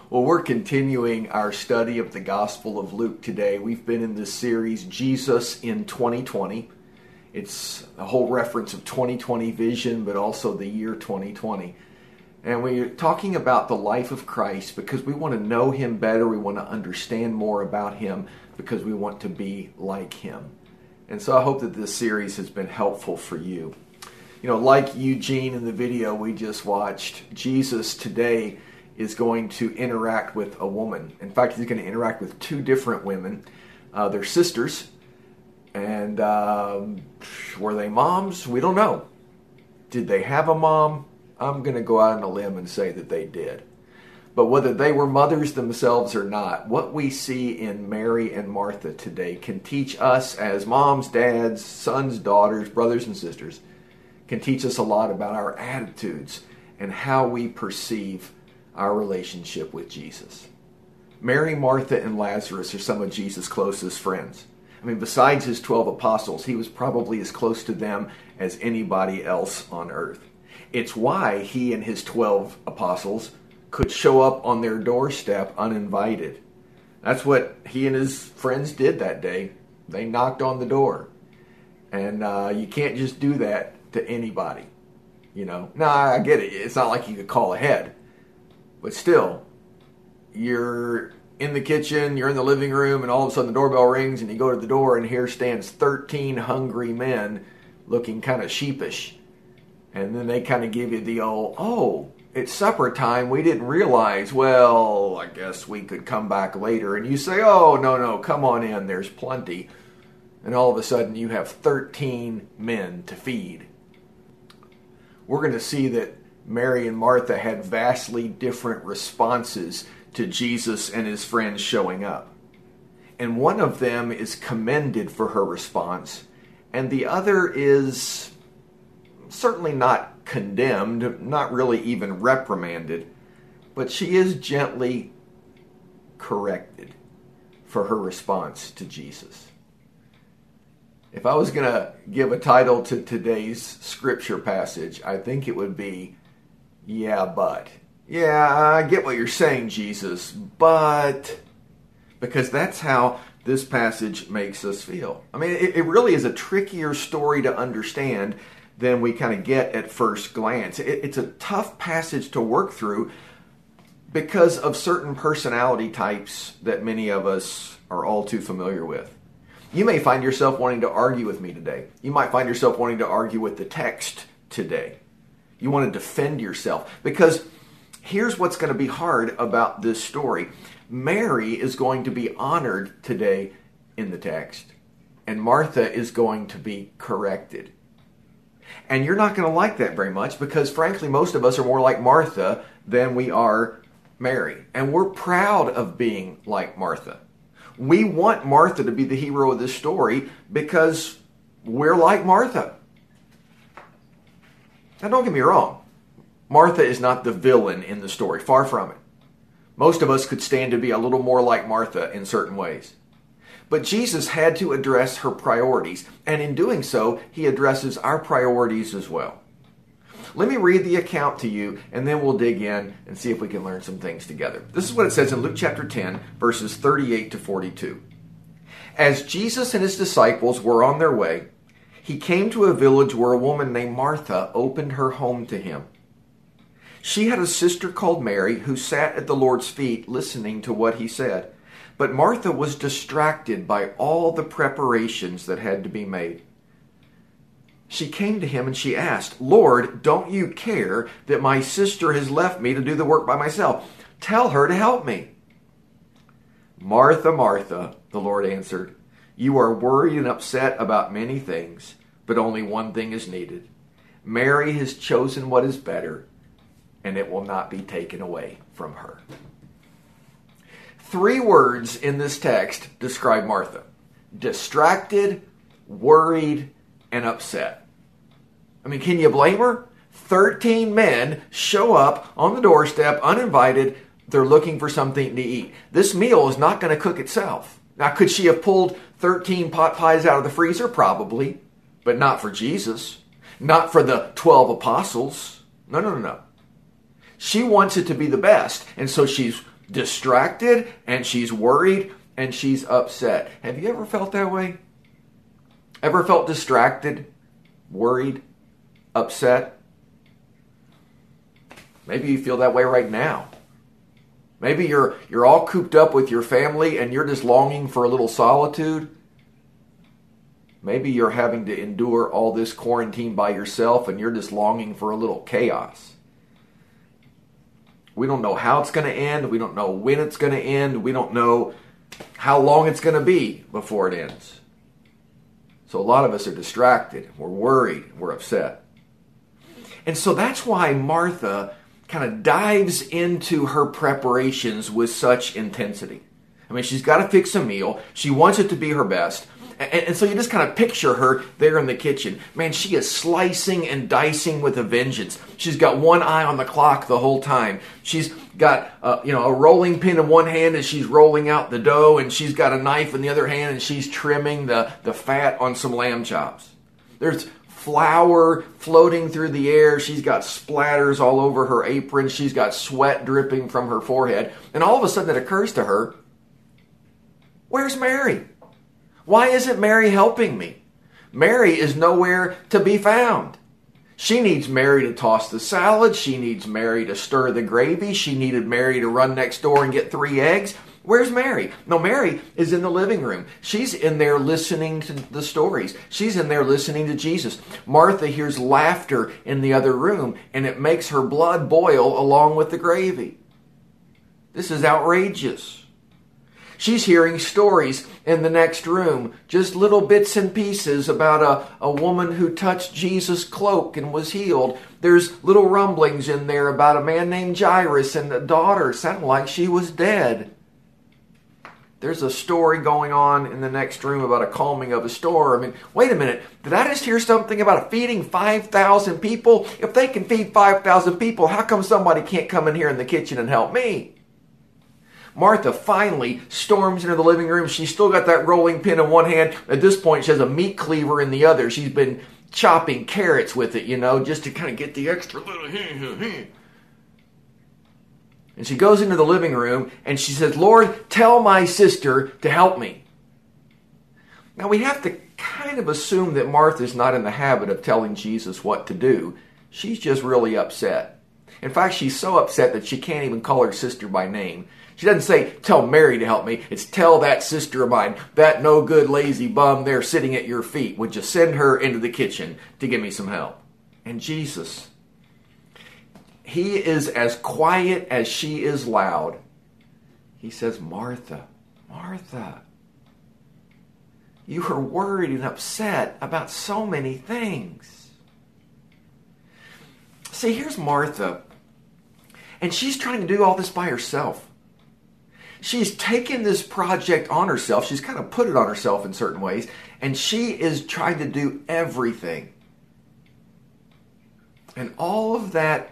Well, we're continuing our study of the Gospel of Luke today. We've been in this series, Jesus in 2020. It's a whole reference of 2020 vision, but also the year 2020. And we're talking about the life of Christ because we want to know Him better. We want to understand more about Him because we want to be like Him. And so I hope that this series has been helpful for you. You know, like Eugene in the video we just watched, Jesus today is going to interact with a woman. In fact, he's going to interact with two different women. They're sisters. And were they moms? We don't know. Did they have a mom? I'm going to go out on a limb and say that they did. But whether they were mothers themselves or not, what we see in Mary and Martha today can teach us as moms, dads, sons, daughters, brothers, and sisters, can teach us a lot about our attitudes and how we perceive our relationship with Jesus. Mary, Martha, and Lazarus are some of Jesus' closest friends. I mean, besides his 12 apostles, he was probably as close to them as anybody else on earth. It's why he and his 12 apostles could show up on their doorstep uninvited. That's what he and his friends did that day. They knocked on the door. And you can't just do that to anybody. You know, now I get it. It's not like you could call ahead. But still, you're in the kitchen, you're in the living room, and all of a sudden the doorbell rings, and you go to the door, and here stands 13 hungry men looking kind of sheepish. And then they kind of give you the old, oh, it's supper time, we didn't realize, well, I guess we could come back later. And you say, oh, no, come on in, there's plenty. And all of a sudden you have 13 men to feed. We're going to see that Mary and Martha had vastly different responses to Jesus and his friends showing up. And one of them is commended for her response, and the other is certainly not condemned, not really even reprimanded, but she is gently corrected for her response to Jesus. If I was going to give a title to today's scripture passage, I think it would be, yeah, but. Yeah, I get what you're saying, Jesus, but. Because that's how this passage makes us feel. I mean, it really is a trickier story to understand than we kind of get at first glance. It's a tough passage to work through because of certain personality types that many of us are all too familiar with. You may find yourself wanting to argue with me today. You might find yourself wanting to argue with the text today. You want to defend yourself. Because here's what's going to be hard about this story. Mary is going to be honored today in the text. And Martha is going to be corrected. And you're not going to like that very much because, frankly, most of us are more like Martha than we are Mary. And we're proud of being like Martha. We want Martha to be the hero of this story because we're like Martha. Now, don't get me wrong. Martha is not the villain in the story. Far from it. Most of us could stand to be a little more like Martha in certain ways. But Jesus had to address her priorities. And in doing so, he addresses our priorities as well. Let me read the account to you, and then we'll dig in and see if we can learn some things together. This is what it says in Luke chapter 10, verses 38 to 42. As Jesus and his disciples were on their way, he came to a village where a woman named Martha opened her home to him. She had a sister called Mary who sat at the Lord's feet listening to what he said. But Martha was distracted by all the preparations that had to be made. She came to him and she asked, Lord, don't you care that my sister has left me to do the work by myself? Tell her to help me. Martha, Martha, the Lord answered, you are worried and upset about many things, but only one thing is needed. Mary has chosen what is better, and it will not be taken away from her. 3 words in this text describe Martha. Distracted, worried, and upset. I mean, can you blame her? 13 men show up on the doorstep uninvited. They're looking for something to eat. This meal is not going to cook itself. Now, could she have pulled 13 pot pies out of the freezer? Probably. But not for Jesus. Not for the 12 apostles. No. She wants it to be the best. And so she's distracted, and she's worried, and she's upset. Have you ever felt that way? Ever felt distracted, worried, upset? Maybe you feel that way right now. Maybe you're all cooped up with your family and you're just longing for a little solitude. Maybe you're having to endure all this quarantine by yourself and you're just longing for a little chaos. We don't know how it's going to end. We don't know when it's going to end. We don't know how long it's going to be before it ends. So a lot of us are distracted. We're worried. We're upset. And so that's why Martha kind of dives into her preparations with such intensity. I mean, she's got to fix a meal. She wants it to be her best. And so you just kind of picture her there in the kitchen. Man, she is slicing and dicing with a vengeance. She's got one eye on the clock the whole time. She's got a rolling pin in one hand as she's rolling out the dough, and she's got a knife in the other hand, and she's trimming the fat on some lamb chops. There's flour floating through the air. She's got splatters all over her apron. She's got sweat dripping from her forehead. And all of a sudden it occurs to her, where's Mary? Why isn't Mary helping me? Mary is nowhere to be found. She needs Mary to toss the salad. She needs Mary to stir the gravy. She needed Mary to run next door and get 3 eggs. Where's Mary? No, Mary is in the living room. She's in there listening to the stories. She's in there listening to Jesus. Martha hears laughter in the other room, and it makes her blood boil along with the gravy. This is outrageous. She's hearing stories in the next room, just little bits and pieces about a woman who touched Jesus' cloak and was healed. There's little rumblings in there about a man named Jairus and a daughter sounded like she was dead. There's a story going on in the next room about a calming of a storm. I mean, wait a minute. Did I just hear something about feeding 5,000 people? If they can feed 5,000 people, how come somebody can't come in here in the kitchen and help me? Martha finally storms into the living room. She's still got that rolling pin in one hand. At this point, she has a meat cleaver in the other. She's been chopping carrots with it, just to kind of get the extra little... And she goes into the living room and she says, Lord, tell my sister to help me. Now we have to kind of assume that Martha's not in the habit of telling Jesus what to do. She's just really upset. In fact, she's so upset that she can't even call her sister by name. She doesn't say, tell Mary to help me. It's tell that sister of mine, that no good lazy bum there sitting at your feet. Would you send her into the kitchen to give me some help? And Jesus, he is as quiet as she is loud. He says, Martha, Martha, you are worried and upset about so many things. See, here's Martha, and she's trying to do all this by herself. She's taken this project on herself. She's kind of put it on herself in certain ways, and she is trying to do everything. And all of that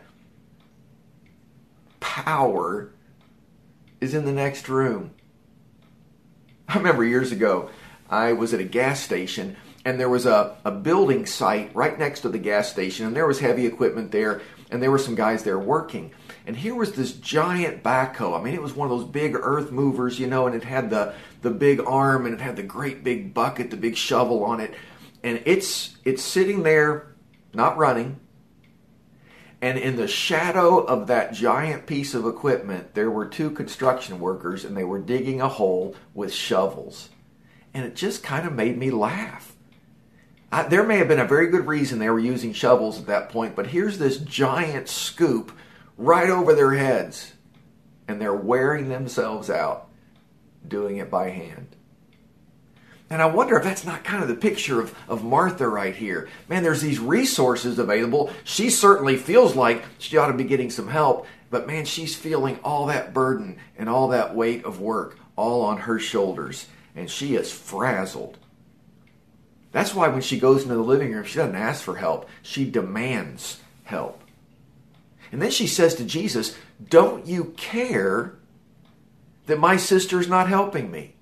power is in the next room. I remember years ago, I was at a gas station, and there was a building site right next to the gas station, and there was heavy equipment there, and there were some guys there working. And here was this giant backhoe. I mean, it was one of those big earth movers, and it had the big arm, and it had the great big bucket, the big shovel on it. And it's sitting there, not running. And in the shadow of that giant piece of equipment, there were 2 construction workers, and they were digging a hole with shovels. And it just kind of made me laugh. There may have been a very good reason they were using shovels at that point, but here's this giant scoop right over their heads, and they're wearing themselves out doing it by hand. And I wonder if that's not kind of the picture of Martha right here. Man, there's these resources available. She certainly feels like she ought to be getting some help, but man, she's feeling all that burden and all that weight of work all on her shoulders, and she is frazzled. That's why when she goes into the living room, she doesn't ask for help. She demands help. And then she says to Jesus, don't you care that my sister's not helping me?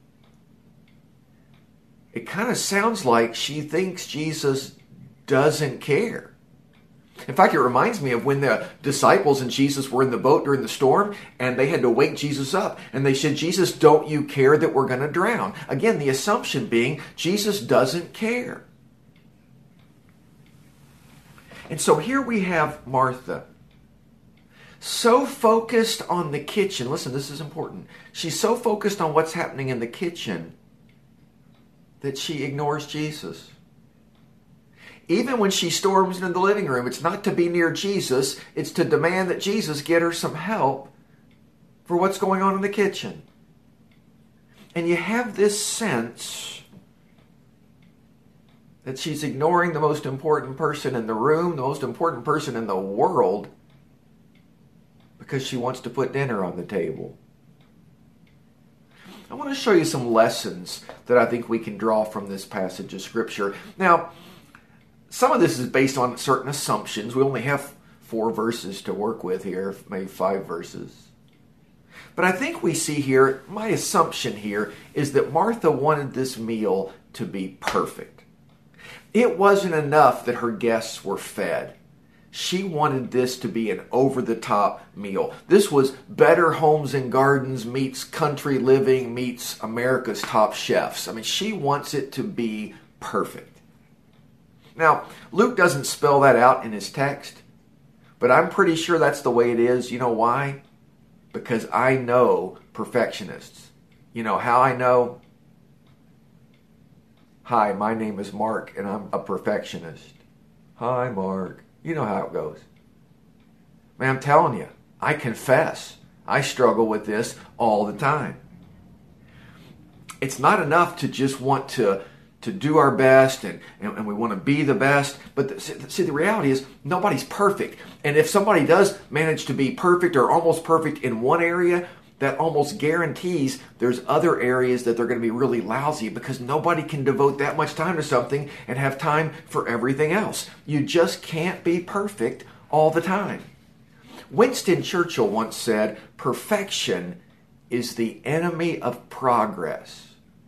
It kind of sounds like she thinks Jesus doesn't care. In fact, it reminds me of when the disciples and Jesus were in the boat during the storm and they had to wake Jesus up. And they said, Jesus, don't you care that we're going to drown? Again, the assumption being Jesus doesn't care. And so here we have Martha, so focused on the kitchen. Listen, this is important. She's so focused on what's happening in the kitchen that she ignores Jesus. Even when she storms into the living room, it's not to be near Jesus, it's to demand that Jesus get her some help for what's going on in the kitchen. And you have this sense that she's ignoring the most important person in the room, the most important person in the world, because she wants to put dinner on the table. I want to show you some lessons that I think we can draw from this passage of Scripture. Now, some of this is based on certain assumptions. We only have 4 verses to work with here, maybe 5 verses. But I think we see here, my assumption here is that Martha wanted this meal to be perfect. It wasn't enough that her guests were fed. She wanted this to be an over-the-top meal. This was Better Homes and Gardens meets Country Living meets America's Top Chefs. I mean, she wants it to be perfect. Now, Luke doesn't spell that out in his text, but I'm pretty sure that's the way it is. You know why? Because I know perfectionists. You know how I know? Hi, my name is Mark, and I'm a perfectionist. Hi, Mark. You know how it goes. Man, I'm telling you, I confess, I struggle with this all the time. It's not enough to just want to do our best and we want to be the best. But the reality is nobody's perfect. And if somebody does manage to be perfect or almost perfect in one area, that almost guarantees there's other areas that they're going to be really lousy because nobody can devote that much time to something and have time for everything else. You just can't be perfect all the time. Winston Churchill once said, perfection is the enemy of progress.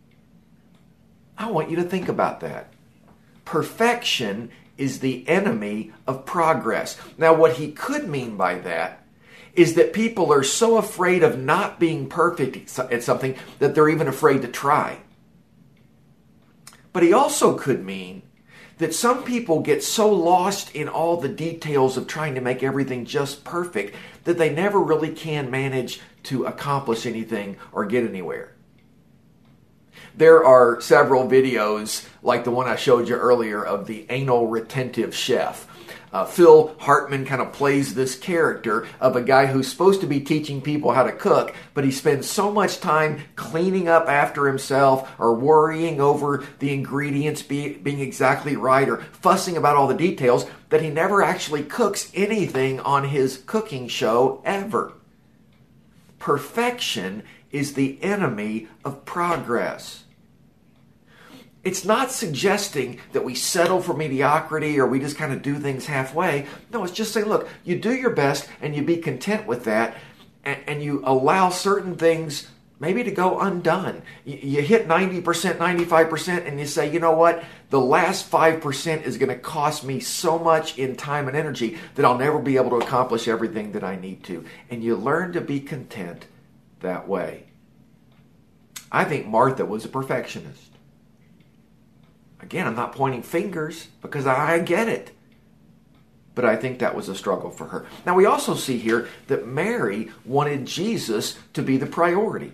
I want you to think about that. Perfection is the enemy of progress. Now, what he could mean by that is that people are so afraid of not being perfect at something that they're even afraid to try. But he also could mean that some people get so lost in all the details of trying to make everything just perfect that they never really can manage to accomplish anything or get anywhere. There are several videos like the one I showed you earlier of the anal retentive chef. Phil Hartman kind of plays this character of a guy who's supposed to be teaching people how to cook, but he spends so much time cleaning up after himself or worrying over the ingredients being exactly right or fussing about all the details that he never actually cooks anything on his cooking show ever. Perfection is the enemy of progress. It's not suggesting that we settle for mediocrity or we just kind of do things halfway. No, it's just saying, look, you do your best and you be content with that and you allow certain things maybe to go undone. You hit 90%, 95% and you say, you know what? The last 5% is going to cost me so much in time and energy that I'll never be able to accomplish everything that I need to. And you learn to be content that way. I think Martha was a perfectionist. Again, I'm not pointing fingers because I get it. But I think that was a struggle for her. Now we also see here that Mary wanted Jesus to be the priority.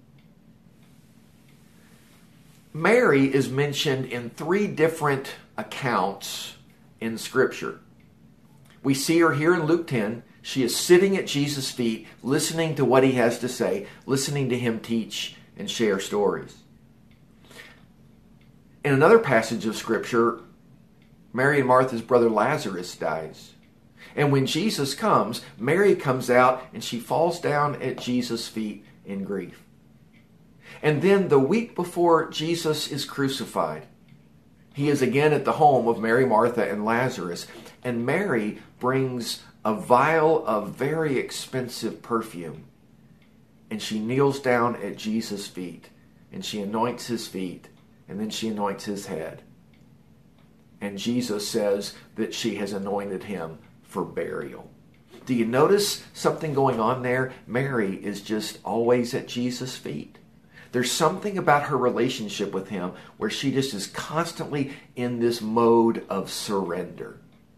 Mary is mentioned in 3 different accounts in Scripture. We see her here in Luke 10. She is sitting at Jesus' feet, listening to what he has to say, listening to him teach and share stories. In another passage of Scripture, Mary and Martha's brother Lazarus dies. And when Jesus comes, Mary comes out and she falls down at Jesus' feet in grief. And then the week before Jesus is crucified, he is again at the home of Mary, Martha, and Lazarus. And Mary brings a vial of very expensive perfume. And she kneels down at Jesus' feet. And she anoints his feet. And then she anoints his head. And Jesus says that she has anointed him for burial. Do you notice something going on there? Mary is just always at Jesus' feet. There's something about her relationship with him where she just is constantly in this mode of surrender.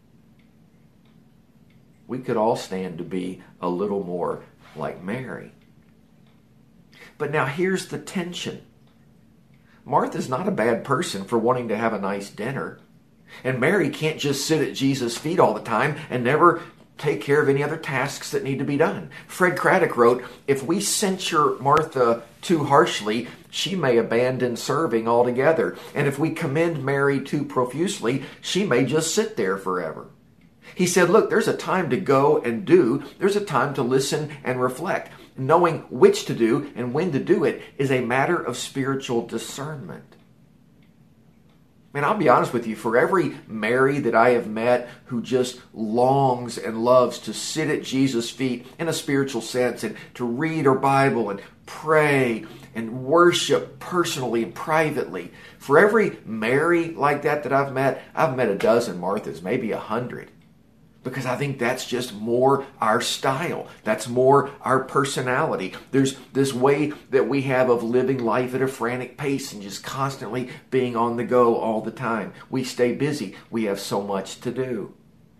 We could all stand to be a little more like Mary. But now here's the tension. Martha's not a bad person for wanting to have a nice dinner. And Mary can't just sit at Jesus' feet all the time and never take care of any other tasks that need to be done. Fred Craddock wrote, if we censure Martha too harshly, she may abandon serving altogether. And if we commend Mary too profusely, she may just sit there forever. He said, look, there's a time to go and do. There's a time to listen and reflect. Knowing which to do and when to do it is a matter of spiritual discernment. Man, I'll be honest with you, for every Mary that I have met who just longs and loves to sit at Jesus' feet in a spiritual sense and to read her Bible and pray and worship personally and privately, for every Mary like that I've met a dozen Marthas, maybe 100. Because I think that's just more our style. That's more our personality. There's this way that we have of living life at a frantic pace and just constantly being on the go all the time. We stay busy. We have so much to do.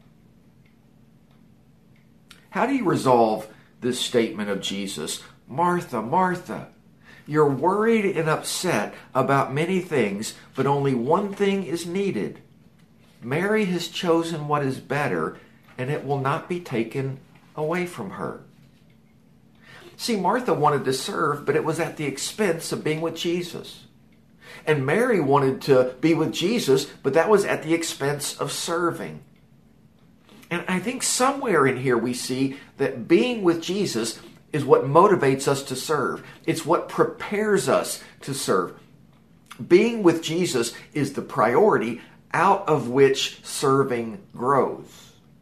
How do you resolve this statement of Jesus? Martha, Martha, you're worried and upset about many things, but only one thing is needed. Mary has chosen what is better, and it will not be taken away from her. See, Martha wanted to serve, but it was at the expense of being with Jesus. And Mary wanted to be with Jesus, but that was at the expense of serving. And I think somewhere in here we see that being with Jesus is what motivates us to serve. It's what prepares us to serve. Being with Jesus is the priority out of which serving grows.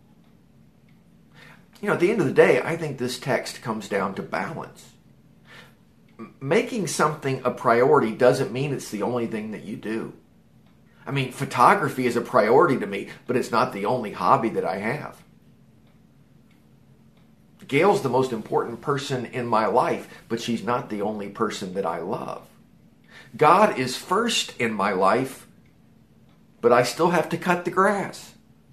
At the end of the day, I think this text comes down to balance. Making something a priority doesn't mean it's the only thing that you do. I mean, photography is a priority to me, but it's not the only hobby that I have. Gail's the most important person in my life, but she's not the only person that I love. God is first in my life, but I still have to cut the grass.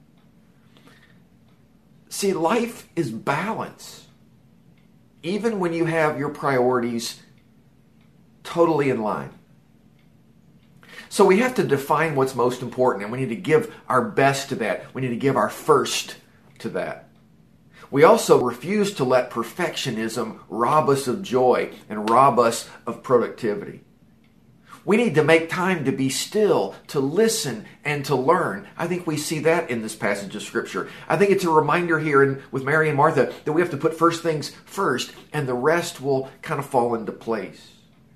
See, life is balance. Even when you have your priorities totally in line. So we have to define what's most important, and we need to give our best to that. We need to give our first to that. We also refuse to let perfectionism rob us of joy and rob us of productivity. We need to make time to be still, to listen, and to learn. I think we see that in this passage of Scripture. I think it's a reminder here with Mary and Martha that we have to put first things first, and the rest will kind of fall into place.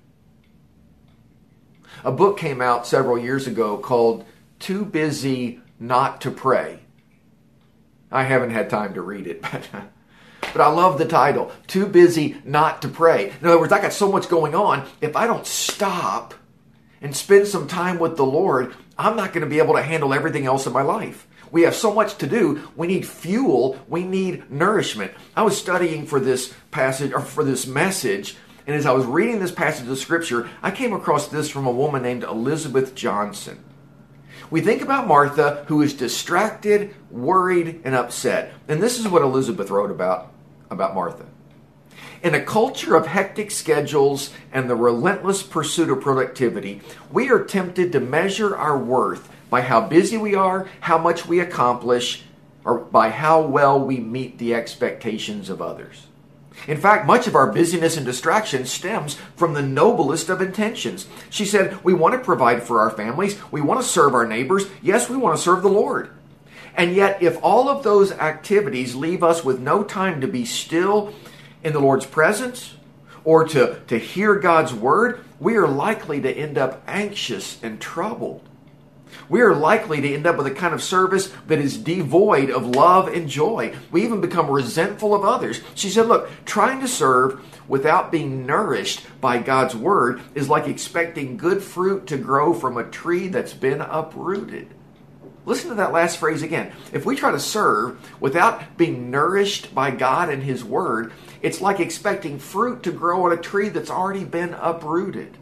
A book came out several years ago called Too Busy Not to Pray. I haven't had time to read it, but I love the title, Too Busy Not to Pray. In other words, I got so much going on, if I don't stop and spend some time with the Lord, I'm not going to be able to handle everything else in my life. We have so much to do. We need fuel. We need nourishment. I was studying for this passage, or for this message, and as I was reading this passage of Scripture, I came across this from a woman named Elizabeth Johnson. We think about Martha, who is distracted, worried, and upset. And this is what Elizabeth wrote about Martha. In a culture of hectic schedules and the relentless pursuit of productivity, we are tempted to measure our worth by how busy we are, how much we accomplish, or by how well we meet the expectations of others. In fact, much of our busyness and distraction stems from the noblest of intentions. She said, we want to provide for our families, we want to serve our neighbors, yes, we want to serve the Lord. And yet, if all of those activities leave us with no time to be still in the Lord's presence, or to hear God's word, we are likely to end up anxious and troubled. We are likely to end up with a kind of service that is devoid of love and joy. We even become resentful of others. She said, look, trying to serve without being nourished by God's word is like expecting good fruit to grow from a tree that's been uprooted. Listen to that last phrase again. If we try to serve without being nourished by God and His Word, it's like expecting fruit to grow on a tree that's already been uprooted.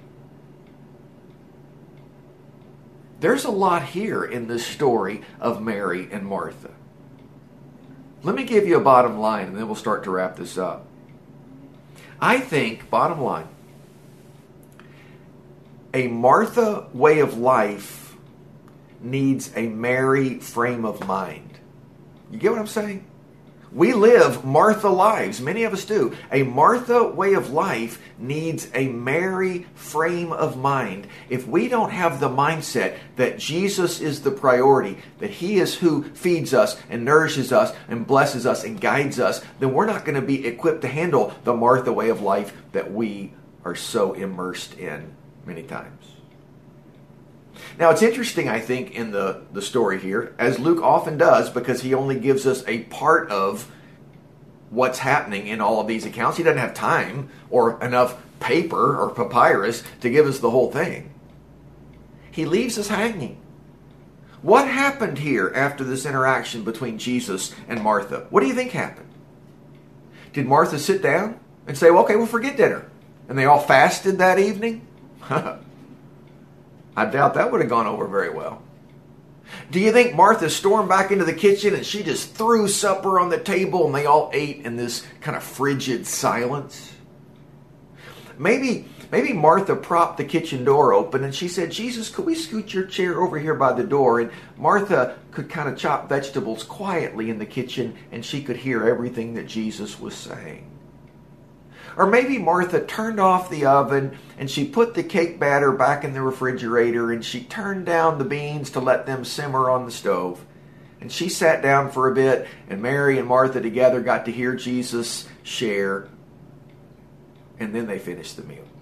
There's a lot here in this story of Mary and Martha. Let me give you a bottom line, and then we'll start to wrap this up. I think, bottom line, a Martha way of life needs a Mary frame of mind. You get what I'm saying? We live Martha lives. Many of us do. A Martha way of life needs a Mary frame of mind. If we don't have the mindset that Jesus is the priority, that He is who feeds us and nourishes us and blesses us and guides us, then we're not going to be equipped to handle the Martha way of life that we are so immersed in many times. Now, it's interesting, I think, in the story here, as Luke often does, because he only gives us a part of what's happening in all of these accounts. He doesn't have time or enough paper or papyrus to give us the whole thing. He leaves us hanging. What happened here after this interaction between Jesus and Martha? What do you think happened? Did Martha sit down and say, well, okay, we'll forget dinner? And they all fasted that evening? I doubt that would have gone over very well. Do you think Martha stormed back into the kitchen and she just threw supper on the table and they all ate in this kind of frigid silence? Maybe Martha propped the kitchen door open and she said, Jesus, could we scoot your chair over here by the door? And Martha could kind of chop vegetables quietly in the kitchen and she could hear everything that Jesus was saying. Or maybe Martha turned off the oven and she put the cake batter back in the refrigerator and she turned down the beans to let them simmer on the stove. And she sat down for a bit and Mary and Martha together got to hear Jesus share. And then they finished the meal.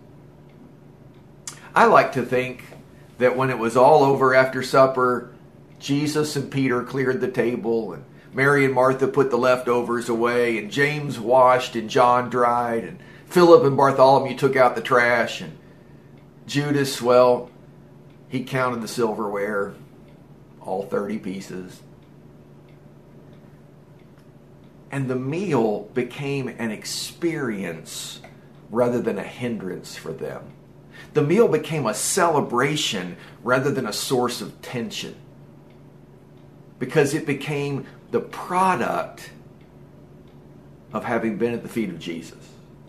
I like to think that when it was all over after supper, Jesus and Peter cleared the table and Mary and Martha put the leftovers away, and James washed, and John dried, and Philip and Bartholomew took out the trash, and Judas, well, he counted the silverware, all 30 pieces. And the meal became an experience rather than a hindrance for them. The meal became a celebration rather than a source of tension, because it became the product of having been at the feet of Jesus.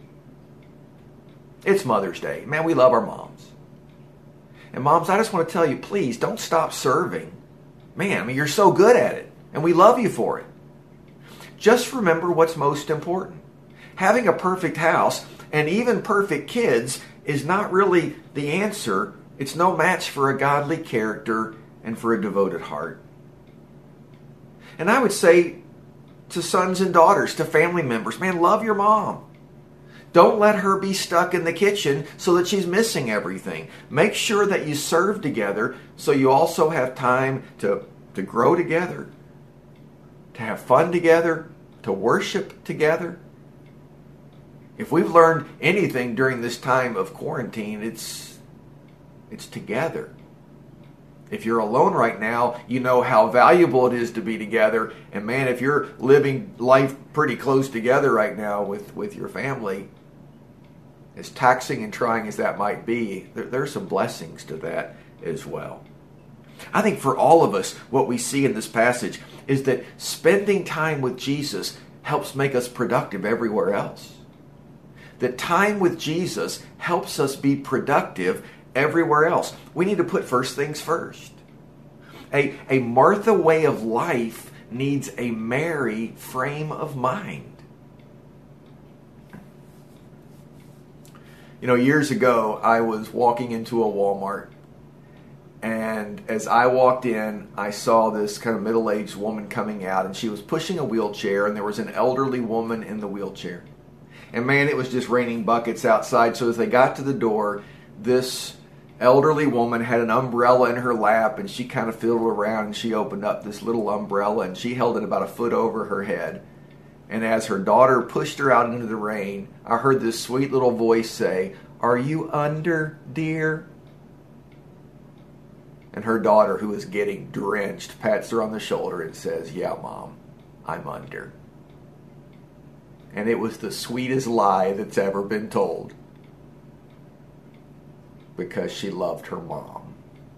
It's Mother's Day. Man, we love our moms. And moms, I just want to tell you, please don't stop serving. Man, I mean, you're so good at it, and we love you for it. Just remember what's most important. Having a perfect house and even perfect kids is not really the answer. It's no match for a godly character and for a devoted heart. And I would say to sons and daughters, to family members, man, love your mom. Don't let her be stuck in the kitchen so that she's missing everything. Make sure that you serve together so you also have time to grow together, to have fun together, to worship together. If we've learned anything during this time of quarantine, it's together. If you're alone right now, you know how valuable it is to be together. And man, if you're living life pretty close together right now with your family, as taxing and trying as that might be, there's some blessings to that as well. I think for all of us, what we see in this passage is that spending time with Jesus helps make us productive everywhere else. That time with Jesus helps us be productive everywhere else. We need to put first things first. A Martha way of life needs a Mary frame of mind. You know, years ago, I was walking into a Walmart, and as I walked in, I saw this kind of middle-aged woman coming out, and she was pushing a wheelchair, and there was an elderly woman in the wheelchair. And man, it was just raining buckets outside, so as they got to the door, this elderly woman had an umbrella in her lap, and she kind of fiddled around, and she opened up this little umbrella, and she held it about a foot over her head. And as her daughter pushed her out into the rain, I heard this sweet little voice say, "Are you under, dear?" And her daughter, who is getting drenched, pats her on the shoulder and says, "Yeah, Mom, I'm under." And it was the sweetest lie that's ever been told, because she loved her mom.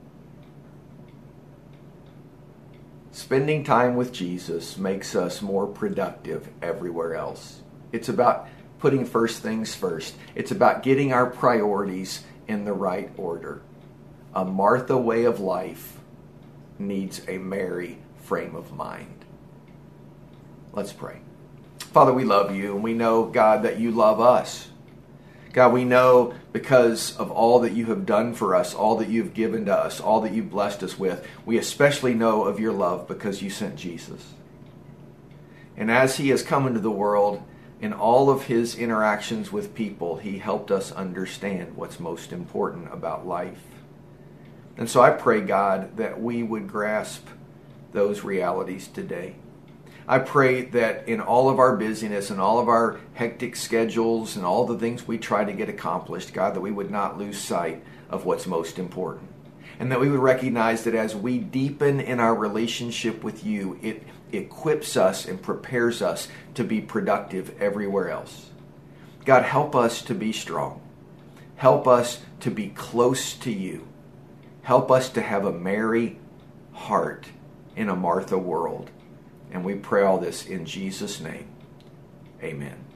Spending time with Jesus makes us more productive everywhere else. It's about putting first things first. It's about getting our priorities in the right order. A Martha way of life needs a Mary frame of mind. Let's pray. Father, we love you, and we know, God, that you love us. God, we know because of all that you have done for us, all that you've given to us, all that you've blessed us with. We especially know of your love because you sent Jesus. And as he has come into the world, in all of his interactions with people, he helped us understand what's most important about life. And so I pray, God, that we would grasp those realities today. I pray that in all of our busyness and all of our hectic schedules and all the things we try to get accomplished, God, that we would not lose sight of what's most important. And that we would recognize that as we deepen in our relationship with you, it equips us and prepares us to be productive everywhere else. God, help us to be strong. Help us to be close to you. Help us to have a Mary heart in a Martha world. And we pray all this in Jesus' name. Amen.